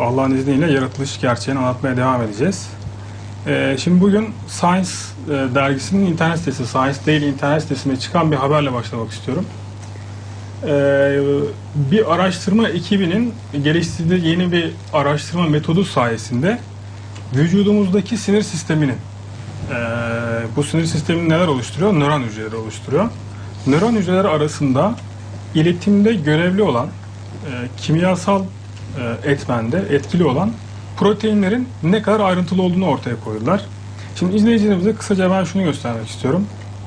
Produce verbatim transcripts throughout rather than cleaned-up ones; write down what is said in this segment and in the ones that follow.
Allah'ın izniyle yaratılış gerçeğini anlatmaya devam edeceğiz. E, şimdi bugün Science e, dergisinin internet sitesi, Science Daily internet sitesinde çıkan bir haberle başlamak istiyorum. E, bir araştırma ekibinin geliştirdiği yeni bir araştırma metodu sayesinde vücudumuzdaki sinir sisteminin, e, bu sinir sistemini neler oluşturuyor? Nöron hücreleri oluşturuyor. Nöron hücreleri arasında iletimde görevli olan, e, kimyasal e, etmende etkili olan proteinlerin ne kadar ayrıntılı olduğunu ortaya koydular. Şimdi izleyicilerimize kısaca ben şunu göstermek istiyorum.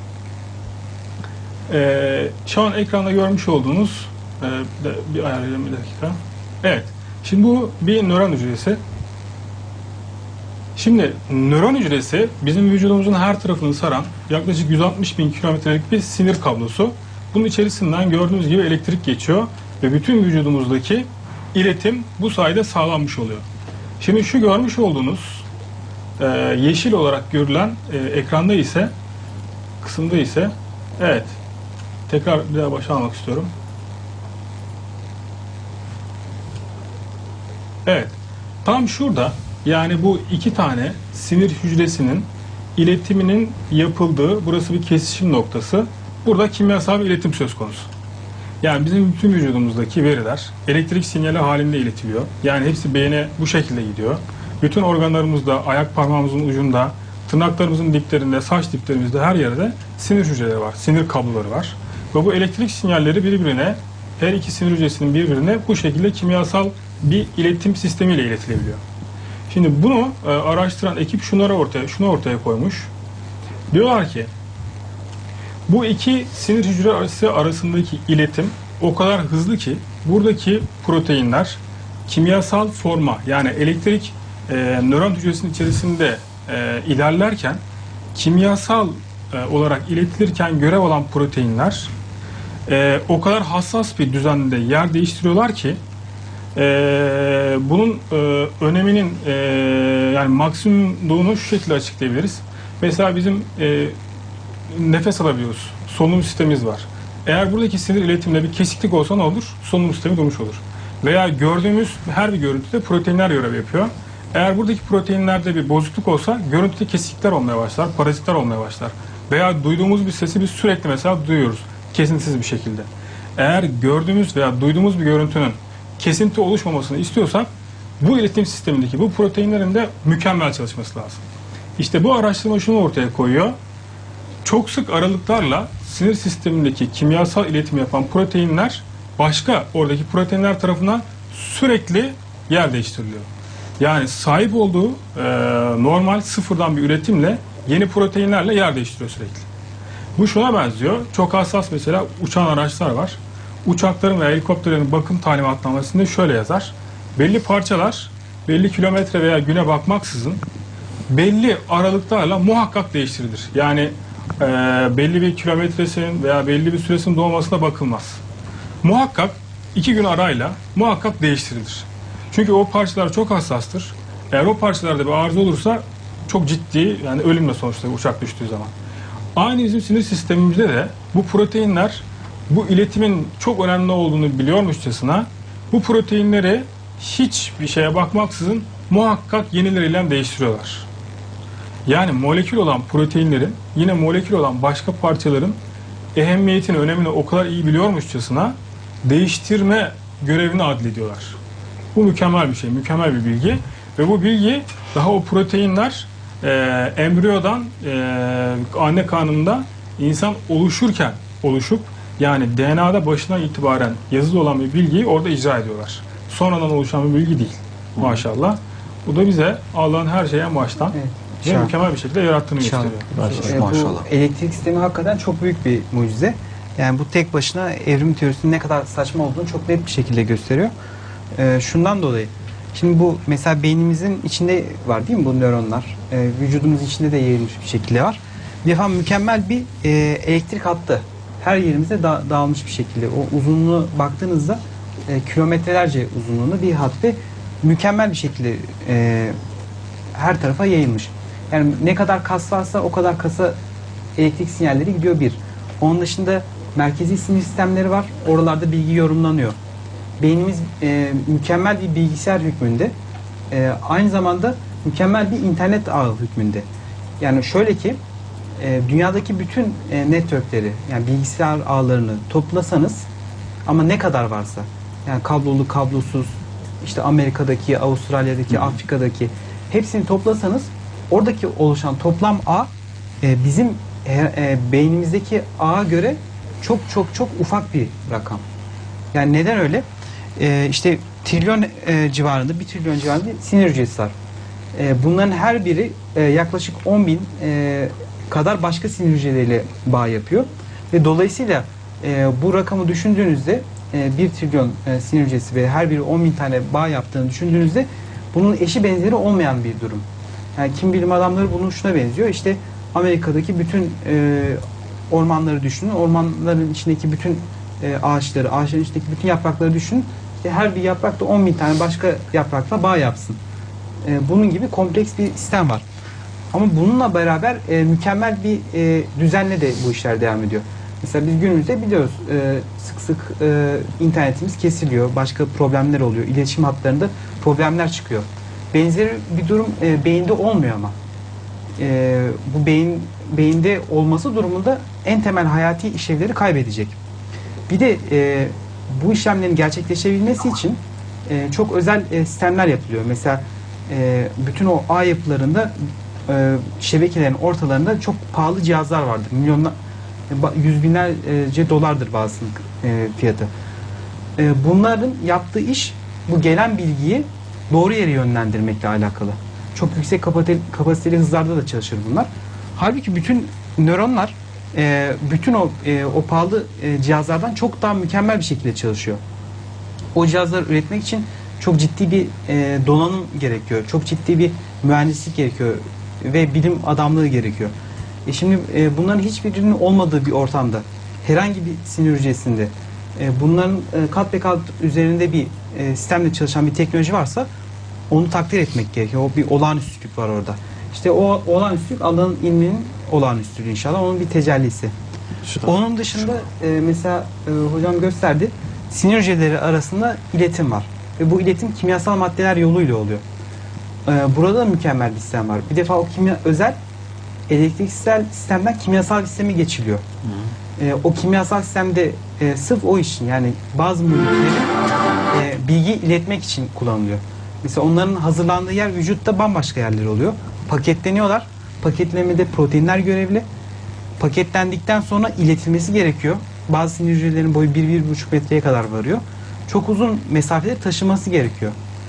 E, şu an ekranda görmüş olduğunuz, e, bir ayarlayalım bir dakika. Evet, şimdi bu bir nöron hücresi. Şimdi nöron hücresi bizim vücudumuzun her tarafını saran yaklaşık yüz altmış bin kilometrelik bir sinir kablosu. Bunun içerisinden gördüğünüz gibi elektrik geçiyor ve bütün vücudumuzdaki iletim bu sayede sağlanmış oluyor. Şimdi şu görmüş olduğunuz e, yeşil olarak görülen e, ekranda ise, kısımda ise, evet, tekrar bir daha başa almak istiyorum. Evet, tam şurada, yani bu iki tane sinir hücresinin iletiminin yapıldığı, burası bir kesişim noktası. Burada kimyasal bir iletim söz konusu. Yani bizim bütün vücudumuzdaki veriler elektrik sinyali halinde iletiliyor. Yani hepsi beyne bu şekilde gidiyor. Bütün organlarımızda, ayak parmağımızın ucunda, tırnaklarımızın diplerinde, saç diplerimizde, her yerde sinir hücreleri var, sinir kabloları var. Ve bu elektrik sinyalleri birbirine, her iki sinir hücresinin birbirine bu şekilde kimyasal bir iletim sistemiyle iletilebiliyor. Şimdi bunu e, araştıran ekip şunları ortaya, şunu ortaya koymuş. Diyorlar ki, bu iki sinir hücresi arasındaki iletim o kadar hızlı ki buradaki proteinler kimyasal forma, yani elektrik e, nöron hücresinin içerisinde e, ilerlerken kimyasal e, olarak iletilirken görev alan proteinler e, o kadar hassas bir düzende yer değiştiriyorlar ki e, bunun e, öneminin e, yani maksimumluğunu şu şekilde açıklayabiliriz. Mesela bizim e, nefes alabiliyoruz. Solunum sistemimiz var. Eğer buradaki sinir iletiminde bir kesiklik olsa ne olur? Solunum sistemi durmuş olur. Veya gördüğümüz her bir görüntüde proteinler görev yapıyor. Eğer buradaki proteinlerde bir bozukluk olsa görüntüde kesiklikler olmaya başlar, parazitler olmaya başlar. Veya duyduğumuz bir sesi biz sürekli mesela duyuyoruz. Kesintisiz bir şekilde. Eğer gördüğümüz veya duyduğumuz bir görüntünün kesinti oluşmamasını istiyorsak bu iletim sistemindeki bu proteinlerin de mükemmel çalışması lazım. İşte bu araştırma şunu ortaya koyuyor. Çok sık aralıklarla sinir sistemindeki kimyasal iletim yapan proteinler başka oradaki proteinler tarafından sürekli yer değiştiriliyor. Yani sahip olduğu e, normal sıfırdan bir üretimle yeni proteinlerle yer değiştiriyor sürekli. Bu şuna benziyor. Çok hassas mesela uçan araçlar var. Uçakların veya helikopterlerin bakım talimatnamesinde şöyle yazar. Belli parçalar belli kilometre veya güne bakmaksızın belli aralıklarla muhakkak değiştirilir. Yani e, belli bir kilometresinin veya belli bir süresinin dolmasına bakılmaz. Muhakkak iki gün arayla muhakkak değiştirilir. Çünkü o parçalar çok hassastır. Eğer o parçalarda bir arıza olursa çok ciddi, yani ölümle sonuçlanır uçak düştüğü zaman. Aynı bizim sinir sistemimizde de bu proteinler bu iletimin çok önemli olduğunu biliyormuşçasına bu proteinleri hiçbir şeye bakmaksızın muhakkak yenileriyle değiştiriyorlar. Yani molekül olan proteinlerin yine molekül olan başka parçaların ehemmiyetini, önemini o kadar iyi biliyormuşçasına değiştirme görevini adlediyorlar. Bu mükemmel bir şey, mükemmel bir bilgi. Ve bu bilgi daha o proteinler e, embriyodan e, anne karnında insan oluşurken oluşup, yani D N A'da başından itibaren yazılı olan bir bilgiyi orada icra ediyorlar. Sonradan oluşan bir bilgi değil. Maşallah. Bu da bize Allah'ın her şeyi en baştan ve mükemmel bir şekilde yarattığını gösteriyor. E, bu elektrik sistemi hakikaten çok büyük bir mucize. Yani bu tek başına evrim teorisinin ne kadar saçma olduğunu çok net bir şekilde gösteriyor. E, şundan dolayı, şimdi bu mesela beynimizin içinde var değil mi bu nöronlar? E, vücudumuzun içinde de yayılmış bir şekilde var. Bir defa mükemmel bir e, elektrik hattı. Her yerimize da, dağılmış bir şekilde. O uzunluğu baktığınızda e, kilometrelerce uzunluğunu bir hat ve mükemmel bir şekilde e, her tarafa yayılmış. Yani ne kadar kas varsa o kadar kasa elektrik sinyalleri gidiyor bir. Onun dışında merkezi sinir sistemleri var. Oralarda bilgi yorumlanıyor. Beynimiz e, mükemmel bir bilgisayar hükmünde e, aynı zamanda mükemmel bir internet ağı hükmünde. Yani şöyle ki e, dünyadaki bütün e, networkleri, yani bilgisayar ağlarını toplasanız, ama ne kadar varsa, yani kablolu, kablosuz, işte Amerika'daki, Avustralya'daki, Hı. Afrika'daki hepsini toplasanız oradaki oluşan toplam ağ e, bizim e, e, beynimizdeki ağa göre çok çok çok ufak bir rakam. Yani neden öyle? E, işte trilyon e, civarında, bir trilyon civarında sinir hücresi var. E, bunların her biri e, yaklaşık on bin e, kadar başka sinir hücreleriyle bağ yapıyor. Ve dolayısıyla e, bu rakamı düşündüğünüzde e, bir trilyon e, sinir hücresi ve her biri on bin tane bağ yaptığını düşündüğünüzde bunun eşi benzeri olmayan bir durum. Yani kim bilim adamları bunun şuna benziyor. İşte Amerika'daki bütün e, ormanları düşünün. Ormanların içindeki bütün e, ağaçları, ağaçların içindeki bütün yaprakları düşünün. İşte her bir yaprakta on bin tane başka yaprakla bağ yapsın. E, bunun gibi kompleks bir sistem var. Ama bununla beraber e, mükemmel bir e, düzenle de bu işler devam ediyor. Mesela biz günümüzde biliyoruz e, sık sık e, internetimiz kesiliyor. Başka problemler oluyor. İletişim hatlarında problemler çıkıyor. Benzeri bir durum e, beyinde olmuyor ama. E, bu beyin beyinde olması durumunda en temel hayati işlevleri kaybedecek. Bir de e, bu işlemlerin gerçekleşebilmesi için e, çok özel e, sistemler yapılıyor. Mesela e, bütün o ağ yapılarında e, şebekelerin ortalarında çok pahalı cihazlar vardır. Milyonlar, yüz binlerce dolardır bazısının e, fiyatı. E, bunların yaptığı iş bu gelen bilgiyi doğru yere yönlendirmekle alakalı. Çok yüksek kapasiteli, kapasiteli hızlarda da çalışır bunlar. Halbuki bütün nöronlar e, bütün o e, o pahalı e, cihazlardan çok daha mükemmel bir şekilde çalışıyor. O cihazları üretmek için çok ciddi bir e, donanım gerekiyor. Çok ciddi bir mühendislik gerekiyor ve bilim adamlığı gerekiyor. E şimdi e, bunların hiçbirinin olmadığı bir ortamda, herhangi bir sinir hücresinde e, bunların e, kat be kat üzerinde bir e, sistemle çalışan bir teknoloji varsa onu takdir etmek gerekiyor. O bir olağanüstülük var orada. İşte o olağanüstülük Allah'ın ilminin olağanüstülüğü inşallah. Onun bir tecellisi. İnşallah. Onun dışında e, mesela e, hocam gösterdi. Sinir hücreleri arasında iletim var. Ve bu iletim kimyasal maddeler yoluyla oluyor. E, burada da mükemmel bir sistem var. Bir defa o kimya özel elektriksel sistemden kimyasal bir sisteme geçiliyor. E, o kimyasal sistemde e, sırf o için, yani bazı molekülleri e, bilgi iletmek için kullanılıyor. Mesela onların hazırlandığı yer vücutta bambaşka yerler oluyor. Paketleniyorlar. Paketlemede proteinler görevli. Paketlendikten sonra iletilmesi gerekiyor. Bazı sinir hücrelerinin boyu bir bir buçuk metreye kadar varıyor. Çok uzun mesafede taşıması gerekiyor.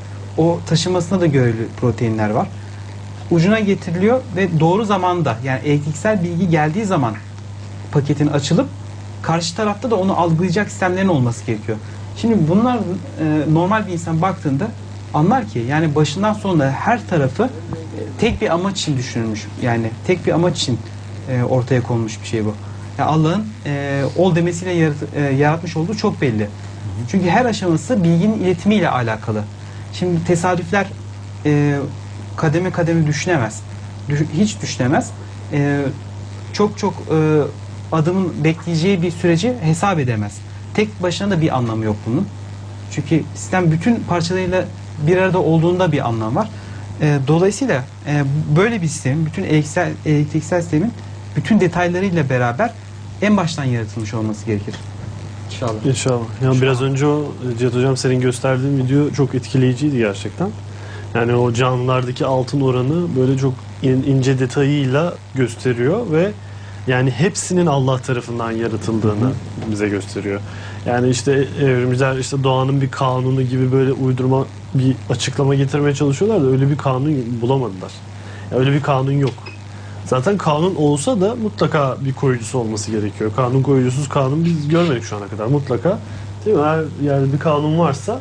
O taşımasına da görevli proteinler var. Ucuna getiriliyor ve doğru zamanda, yani elektriksel bilgi geldiği zaman paketin açılıp karşı tarafta da onu algılayacak sistemlerin olması gerekiyor. Şimdi bunlar e, normal bir insan baktığında anlar ki yani başından sonuna her tarafı e, tek bir amaç için düşünülmüş. Yani tek bir amaç için e, ortaya konmuş bir şey bu. Yani Allah'ın e, ol demesiyle yarat, e, yaratmış olduğu çok belli. Çünkü her aşaması bilginin iletimiyle alakalı. Şimdi tesadüfler e, kademe kademe düşünemez. Düş, hiç düşünemez. E, çok çok e, adımın bekleyeceği bir süreci hesap edemez. Tek başına da bir anlamı yok bunun. Çünkü sistem bütün parçalarıyla bir arada olduğunda bir anlam var. E, dolayısıyla e, böyle bir sistemin, bütün elektriksel, elektriksel sistemin bütün detaylarıyla beraber en baştan yaratılmış olması gerekir. İnşallah. İnşallah. Yani biraz önce o Cihat Hocam senin gösterdiğin video çok etkileyiciydi gerçekten. Yani o canlılardaki altın oranı böyle çok in, ince detayıyla gösteriyor ve yani hepsinin Allah tarafından yaratıldığını Hı-hı. bize gösteriyor. Yani işte evrimciler işte doğanın bir kanunu gibi böyle uydurma bir açıklama getirmeye çalışıyorlar da öyle bir kanun bulamadılar. Yani öyle bir kanun yok. Zaten kanun olsa da mutlaka bir koyucusu olması gerekiyor. Kanun koyucusuz kanun biz görmedik şu ana kadar. Mutlaka değil mi? Her yerde bir kanun varsa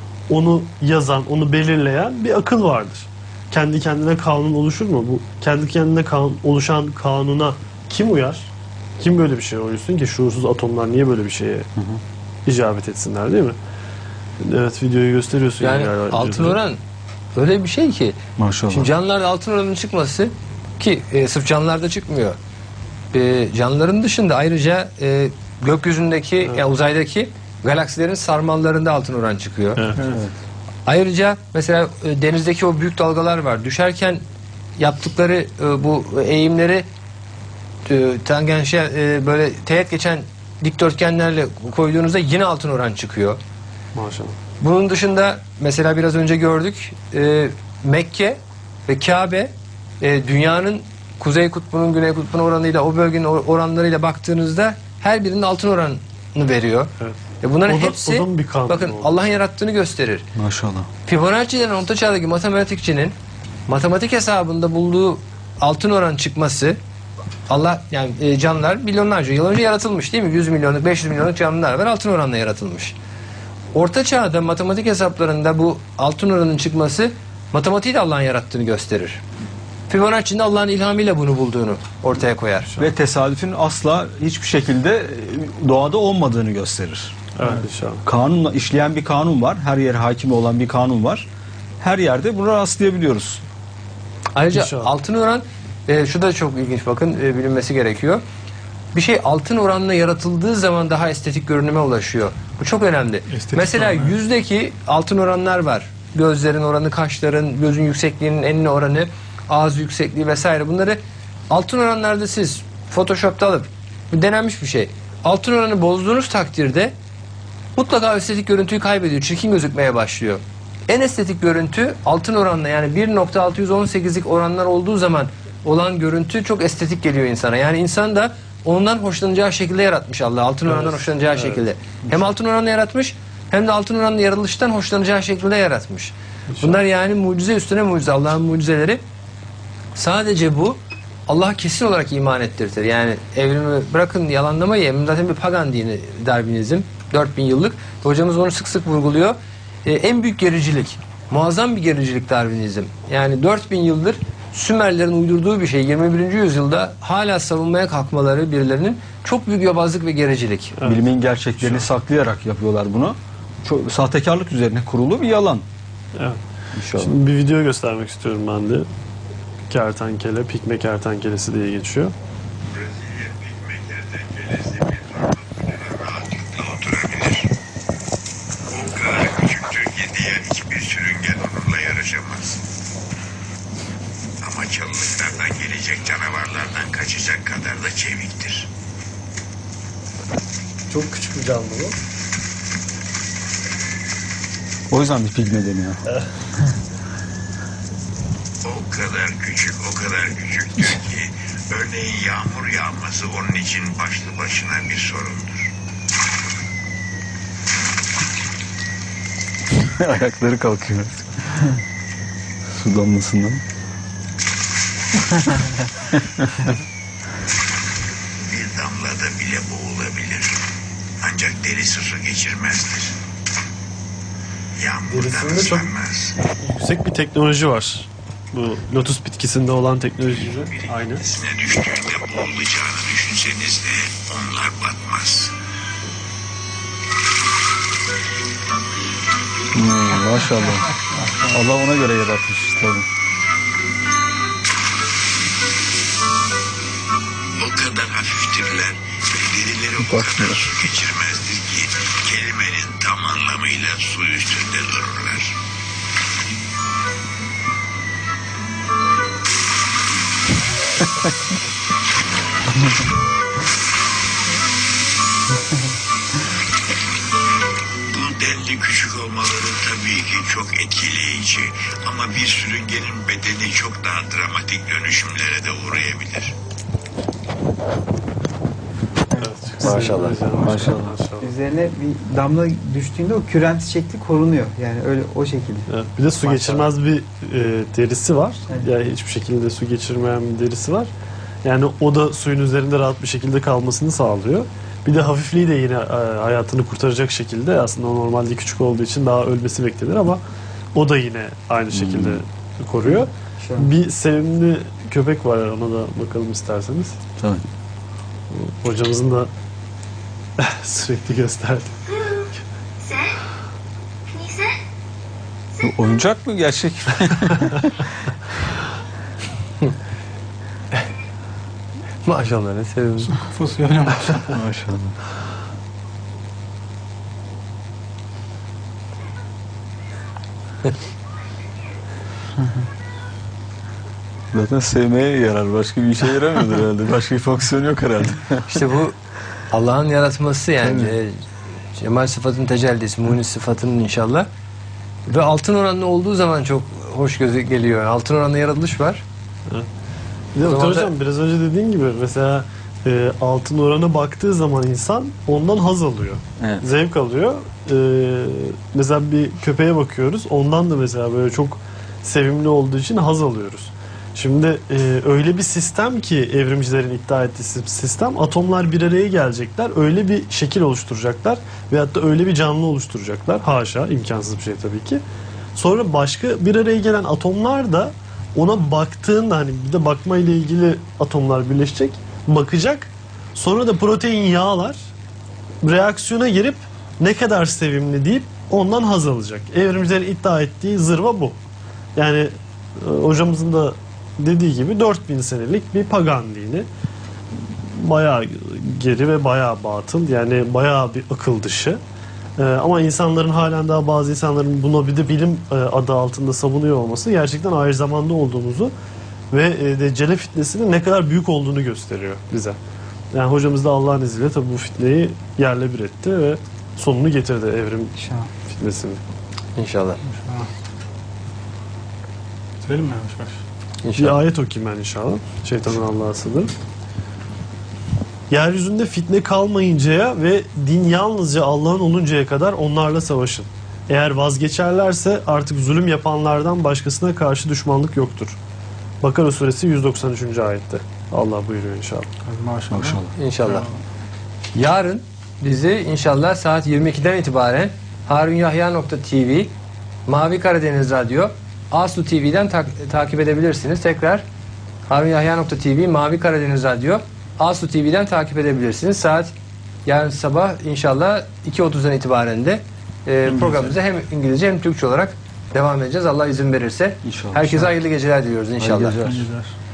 onu yazan, onu belirleyen bir akıl vardır. Kendi kendine kanun oluşur mu? Bu kendi kendine kanun, oluşan kanuna kim uyar? Kim böyle bir şey uyusun ki? Şuursuz atomlar niye böyle bir şeye hı hı. icabet etsinler, değil mi? Evet, videoyu gösteriyorsun. Yani, yani altın oran öyle bir şey ki. Maşallah. Şimdi canlılarda altın oranının çıkması ki e, sırf canlılarda çıkmıyor. E, canlıların dışında ayrıca e, gökyüzündeki evet. yani uzaydaki galaksilerin sarmallarında altın oran çıkıyor. Evet. Evet. Ayrıca mesela e, denizdeki o büyük dalgalar var. Düşerken yaptıkları e, bu eğimleri e, tangenşiyel e, böyle teğet geçen dikdörtgenlerle koyduğunuzda yine altın oran çıkıyor. Maşallah. Bunun dışında mesela biraz önce gördük e, Mekke ve Kabe e, dünyanın kuzey kutbunun güney kutbunun oranıyla o bölgenin or- oranlarıyla baktığınızda her birinin altın oranını veriyor. Evet. E bunların O da- hepsi o da mı bir kanun bakın oldu? Allah'ın yarattığını gösterir. Maşallah. Fibonacci denen orta çağdaki matematikçinin matematik hesabında bulduğu altın oran çıkması Allah yani e, canlılar milyonlarca yıl önce yaratılmış değil mi? yüz milyonluk beş yüz milyonluk canlılar var altın oranla yaratılmış. Orta çağda matematik hesaplarında bu altın oranın çıkması matematiği de Allah'ın yarattığını gösterir. Fibonacci'nin de Allah'ın ilhamıyla bunu bulduğunu ortaya koyar. Ve tesadüfün asla hiçbir şekilde e, doğada olmadığını gösterir. Evet inşallah. Kanunla işleyen bir kanun var. Her yere hakim olan bir kanun var. Her yerde buna rastlayabiliyoruz. Ayrıca İnşallah. altın oran e, şu da çok ilginç bakın e, bilinmesi gerekiyor. Bir şey altın oranla yaratıldığı zaman daha estetik görünüme ulaşıyor. Bu çok önemli. Estetik Mesela oran, evet. yüzdeki altın oranlar var. Gözlerin oranı, kaşların, gözün yüksekliğinin enine oranı, ağız yüksekliği vesaire. Bunları altın oranlarda siz Photoshop'ta alıp bu denenmiş bir şey. Altın oranı bozduğunuz takdirde mutlaka estetik görüntüyü kaybediyor. Çirkin gözükmeye başlıyor. En estetik görüntü altın oranla yani bir nokta altı on sekizlik oranlar olduğu zaman olan görüntü çok estetik geliyor insana. Yani insan da ondan hoşlanacağı şekilde yaratmış Allah. Altın orandan Evet, hoşlanacağı evet. şekilde. Hem altın oranla yaratmış hem de altın oranla yaratılıştan hoşlanacağı şekilde yaratmış. Bunlar yani mucize üstüne mucize. Allah'ın mucizeleri. Sadece bu Allah kesin olarak iman ettirtir. Yani evrimi bırakın yalanlamayı. Evrim zaten bir pagan dini Darwinizm. dört bin yıllık. Hocamız onu sık sık vurguluyor. Ee, en büyük gericilik. Muazzam bir gericilik Darwinizm. Yani dört bin yıldır Sümerlerin uydurduğu bir şey. yirmi birinci yüzyılda hala savunmaya kalkmaları birilerinin çok büyük yobazlık ve gericilik. Evet. Bilimin gerçeklerini saklayarak yapıyorlar bunu. Çok sahtekarlık üzerine kurulu bir yalan. Evet. İnşallah. Şimdi bir video göstermek istiyorum ben de. Kertenkele, pikme kertenkelesi diye geçiyor. Brezilya pikme kertenkelesi bir tornavida rahatlıkla oturabilir. O kadar küçüktür ki diğer hiçbir sürüngen onunla yarışamaz. Ama çalılıklardan gelecek canavarlardan kaçacak kadar da çeviktir. Çok küçük bir canlı bu. O yüzden bir pigme deniyor. O kadar küçük, o kadar küçüktür ki örneğin yağmur yağması onun için başlı başına bir sorundur. Ayakları kalkıyor. Su damlasından. Bir damlada bile boğulabilir. Ancak derisi su geçirmezdir. Yağmurdan Derisinde çok- ıslanmaz. Yüksek bir teknoloji var. Bu lotus bitkisinde olan teknolojiyle aynı. Birincisine düştüğünde boğulacağını düşünseniz de onlar batmaz. Hmm, maşallah. Allah ona göre yaratmış tabii. O kadar hafiftirler ve derileri o Bakmıyor. kadar su geçirmezdir ki kelimenin tam anlamıyla su üstünde dururlar. Bu denli küçük olmaları tabii ki çok etkileyici ama bir sürüngenin bedeni çok daha dramatik dönüşümlere de uğrayabilir. Maşallah. Maşallah. Üzerine bir damla düştüğünde o kürent şekli korunuyor. Yani öyle o şekilde. Evet, bir de su Maşallah. geçirmez bir e, derisi var. Evet. Yani hiçbir şekilde su geçirmeyen bir derisi var. Yani o da suyun üzerinde rahat bir şekilde kalmasını sağlıyor. Bir de hafifliği de yine e, hayatını kurtaracak şekilde, aslında o normalde küçük olduğu için daha ölmesi beklenir ama o da yine aynı şekilde koruyor. Şu an. Bir sevimli köpek var, ona da bakalım isterseniz. Tabii. Hocamızın da sürekli gösterdi. Bu oyuncak mı gerçek mi? Maşallah ne seviyorum. Kafası öyle maşallah. Maşallah. Zaten sevmeye yarar. Başka bir işe yaramıyordur herhalde. Başka bir fonksiyon yok herhalde. İşte bu Allah'ın yaratması yani. E, Cemal sıfatının tecellisi, munis sıfatının inşallah. Ve altın oranlı olduğu zaman çok hoş göze geliyor. Altın oranlı yaratılış var. Bir de O Doktor zaman da- Hocam biraz önce dediğin gibi mesela e, altın orana baktığı zaman insan ondan haz alıyor. Evet. Zevk alıyor. E, mesela bir köpeğe bakıyoruz. Ondan da mesela böyle çok sevimli olduğu için haz alıyoruz. Şimdi e, öyle bir sistem ki evrimcilerin iddia ettiği sistem, atomlar bir araya gelecekler, öyle bir şekil oluşturacaklar veyahut da öyle bir canlı oluşturacaklar. Haşa, imkansız bir şey tabii ki. Sonra başka bir araya gelen atomlar da ona baktığında, hani bir de bakma ile ilgili atomlar birleşecek, bakacak. Sonra da protein yağlar reaksiyona girip ne kadar sevimli deyip ondan haz alacak. Evrimcilerin iddia ettiği zırva bu. Yani e, hocamızın da dediği gibi dört bin senelik bir pagan dini. Bayağı geri ve bayağı batıl. Yani bayağı bir akıl dışı. Ee, ama insanların halen daha bazı insanların buna bir de bilim e, adı altında savunuyor olması gerçekten ayrı zamanda olduğumuzu ve e, Deccale fitnesinin ne kadar büyük olduğunu gösteriyor bize. Yani hocamız da Allah'ın izniyle tabii bu fitneyi yerle bir etti ve sonunu getirdi evrim İnşallah. fitnesini. İnşallah. Bitirelim mi yavaş yavaş? Bir İnşallah. ayet okuyayım ben inşallah. Şeytanın Allah'a sığınırım. Yeryüzünde fitne kalmayıncaya ve din yalnızca Allah'ın oluncaya kadar onlarla savaşın. Eğer vazgeçerlerse artık zulüm yapanlardan başkasına karşı düşmanlık yoktur. Bakara suresi yüz doksan üçüncü ayette. Allah buyuruyor inşallah. Maşallah. Maşallah. İnşallah. Yarın bizi inşallah saat yirmi ikiden itibaren harunyahya nokta tv, Mavi Karadeniz Radyo, Asu T V'den tak- takip edebilirsiniz. Tekrar harunyahya nokta tv, Mavi Karadeniz Radyo, Asu T V'den takip edebilirsiniz. Saat yarın sabah inşallah iki otuzdan itibaren de e, programımıza hem İngilizce hem Türkçe olarak devam edeceğiz. Allah izin verirse. İnşallah. Herkese hayırlı geceler diliyoruz inşallah. Hayırlı geceler. İyi geceler.